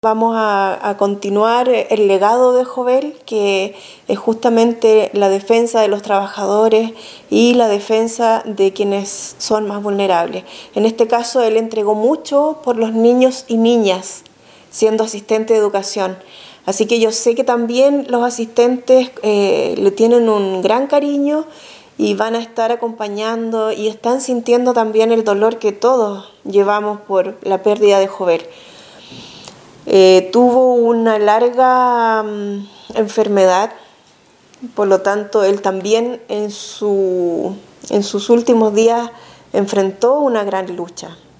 Vamos a continuar el legado de Jovel, que es justamente la defensa de los trabajadores y la defensa de quienes son más vulnerables. En este caso, él entregó mucho por los niños y niñas, siendo asistente de educación. Así que yo sé que también los asistentes le tienen un gran cariño y van a estar acompañando y están sintiendo también el dolor que todos llevamos por la pérdida de Jovel. Tuvo una larga enfermedad, por lo tanto él también en sus últimos días enfrentó una gran lucha.